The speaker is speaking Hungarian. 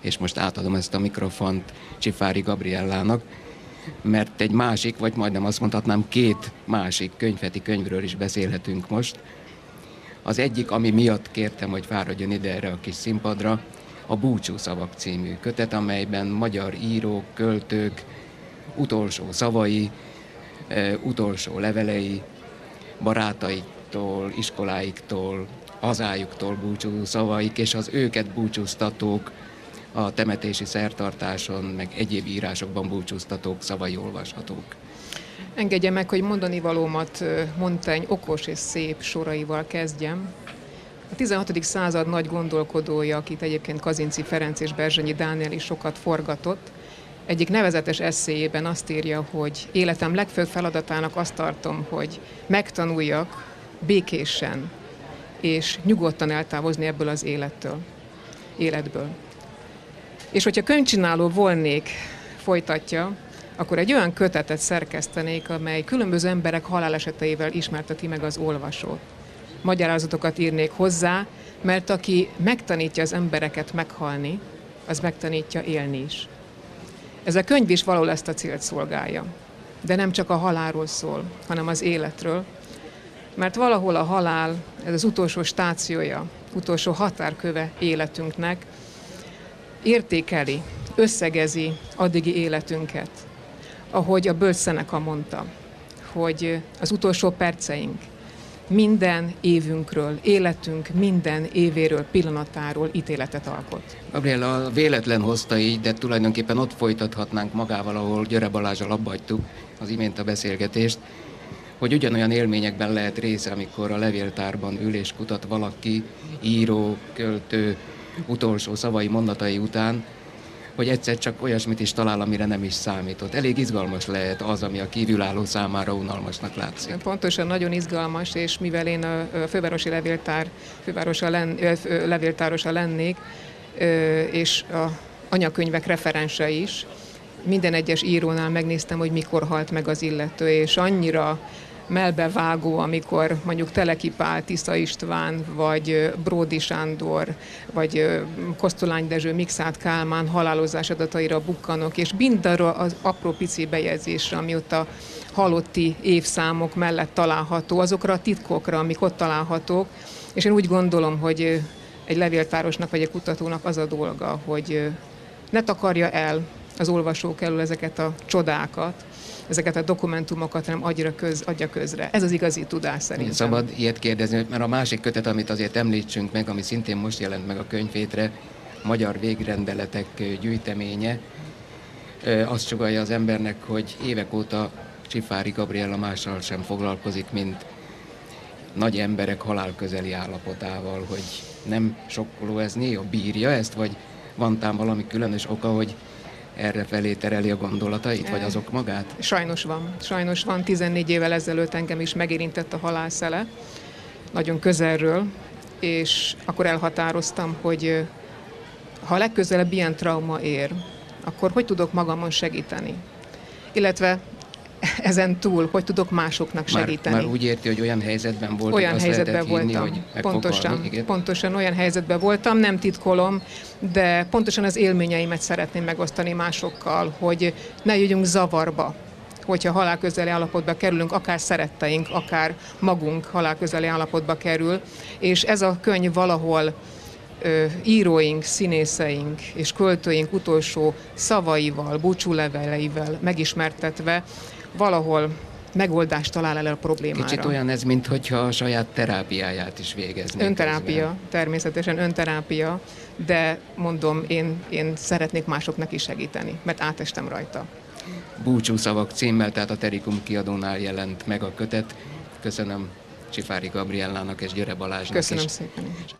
és most átadom ezt a mikrofont Csifári Gabriellának, mert egy másik, vagy majdnem azt mondhatnám, két másik könyvheti könyvről is beszélhetünk most. Az egyik, ami miatt kértem, hogy fáradjon ide erre a kis színpadra, a Búcsúszavak című kötet, amelyben magyar írók, költők utolsó szavai, utolsó levelei, barátaiktól, iskoláiktól, hazájuktól búcsú szavaik, és az őket búcsúztatók, a temetési szertartáson, meg egyéb írásokban búcsúztatók szavai olvashatók. Engedje meg, hogy mondani valómat Montaigne okos és szép soraival kezdjem. A 16. század nagy gondolkodója, akit egyébként Kazinczy Ferenc és Berzsenyi Dániel is sokat forgatott, egyik nevezetes esszéjében azt írja, hogy életem legfőbb feladatának azt tartom, hogy megtanuljak békésen és nyugodtan eltávozni ebből az életből. És hogyha könyvcsináló volnék, folytatja, akkor egy olyan kötetet szerkesztenék, amely különböző emberek haláleseteivel ismerteti meg az olvasót. Magyarázatokat írnék hozzá, mert aki megtanítja az embereket meghalni, az megtanítja élni is. Ez a könyv is valahol ezt a célt szolgálja. De nem csak a halálról szól, hanem az életről. Mert valahol a halál, ez az utolsó stációja, utolsó határköve életünknek, értékeli, összegezi addigi életünket. Ahogy a bölcs Seneca mondta, hogy az utolsó perceink minden évünkről, életünk minden évéről, pillanatáról ítéletet alkot. Gabriella véletlen hozta így, de tulajdonképpen ott folytathatnánk magával, ahol Györe Balázsral abbahagytuk az imént a beszélgetést, hogy ugyanolyan élményekben lehet része, amikor a levéltárban ül és kutat valaki, író, költő, utolsó szavai, mondatai után, hogy egyszer csak olyasmit is talál, amire nem is számított. Elég izgalmas lehet az, ami a kívülálló számára unalmasnak látszik. Pontosan, nagyon izgalmas, és mivel én a fővárosi levéltárosa lennék, és a anyakönyvek referense is, minden egyes írónál megnéztem, hogy mikor halt meg az illető, és annyira melbevágó, amikor mondjuk Teleki Pál, Tisza István, vagy Bródi Sándor, vagy Kosztolány Dezső, Mikszáth Kálmán halálozás adataira bukkanok, és mindarra az apró pici bejegyzésre, ami ott a halotti évszámok mellett található, azokra a titkokra, amik ott találhatók, és én úgy gondolom, hogy egy levéltárosnak vagy egy kutatónak az a dolga, hogy ne takarja el az olvasók elől ezeket a csodákat, ezeket a dokumentumokat, hanem adja közre. Ez az igazi tudás szerintem. Szabad ilyet kérdezni, mert a másik kötet, amit azért említsünk meg, ami szintén most jelent meg a könyvhétre, Magyar Végrendeletek gyűjteménye, azt sugallja az embernek, hogy évek óta Csifári Gabriella mással sem foglalkozik, mint nagy emberek halálközeli állapotával, hogy nem sokkoló ez, néha bírja ezt, vagy van tám valami különös oka, hogy erre felé tereli a gondolatait, vagy azok magát? Sajnos van. 14 évvel ezelőtt engem is megérintett a halálszele, nagyon közelről, és akkor elhatároztam, hogy ha legközelebb ilyen trauma ér, akkor hogy tudok magamon segíteni? Illetve ezen túl, hogy tudok másoknak segíteni. Már úgy érti, hogy olyan helyzetben volt, olyan helyzetben voltam, hogy pontosan olyan helyzetben voltam, nem titkolom, de pontosan az élményeimet szeretném megosztani másokkal, hogy ne jöjjünk zavarba, hogyha halálközeli állapotba kerülünk, akár szeretteink, akár magunk halálközeli állapotba kerül, és ez a könyv valahol íróink, színészeink és költőink utolsó szavaival, búcsúleveleivel megismertetve valahol megoldást talál el a problémára. Kicsit olyan ez, mintha a saját terápiáját is végeznék. Önterápia, természetesen önterápia, de mondom, én szeretnék másoknak is segíteni, mert átestem rajta. Búcsúszavak címmel, tehát a Terikum kiadónál jelent meg a kötet. Köszönöm Csifári Gabriellának és Györe Balázsnak. Köszönöm szépen.